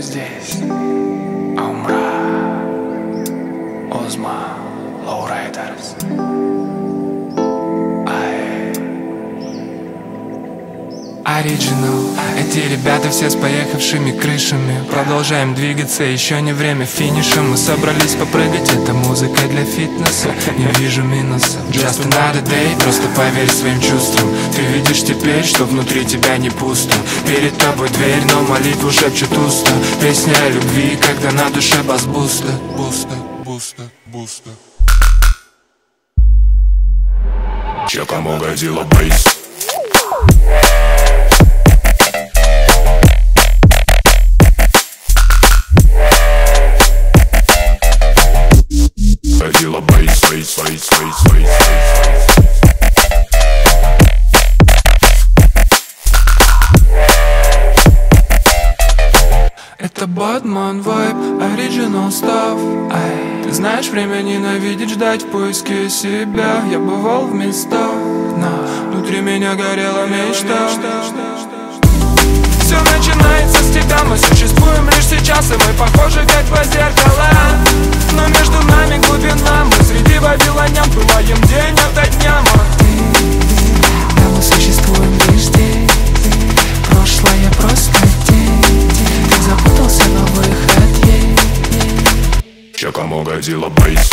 здесь. Умра, Озма, Лоурайдерс. Оригинал. Эти ребята все с поехавшими крышами. Продолжаем двигаться, еще не время финиша. Мы собрались попрыгать, это музыка для фитнеса. Не вижу минусов, just another day. Просто поверь своим чувствам. Ты видишь теперь, что внутри тебя не пусто. Перед тобой дверь, но молитву шепчут уста. Песня о любви, когда на душе бас-буста. Буста, буста, буста. Че кому годила бейс? Годила бейс, бейс, бейс, бейс, бейс, бейс. Это Batman Vibe, Original Stuff. Ты знаешь, время ненавидеть, ждать в поиске себя. Я бывал в местах, но внутри меня горела мечта. Все начинается с тебя, мы существуем лишь сейчас, и мы похожи как два зеркала. Но между нами глубина, мы среди вавилонян пылаем день ото дня. Да, мы существуем лишь здесь, прошлое просто день. Ты запутался, но выход есть. Че кому годила бейс?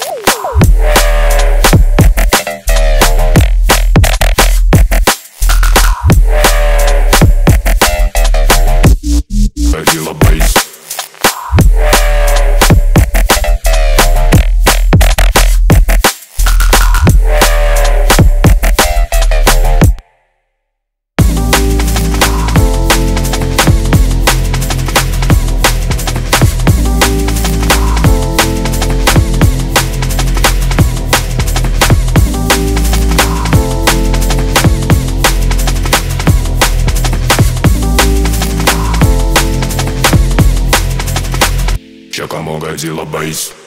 Годила бейс. Че кому годила бейс?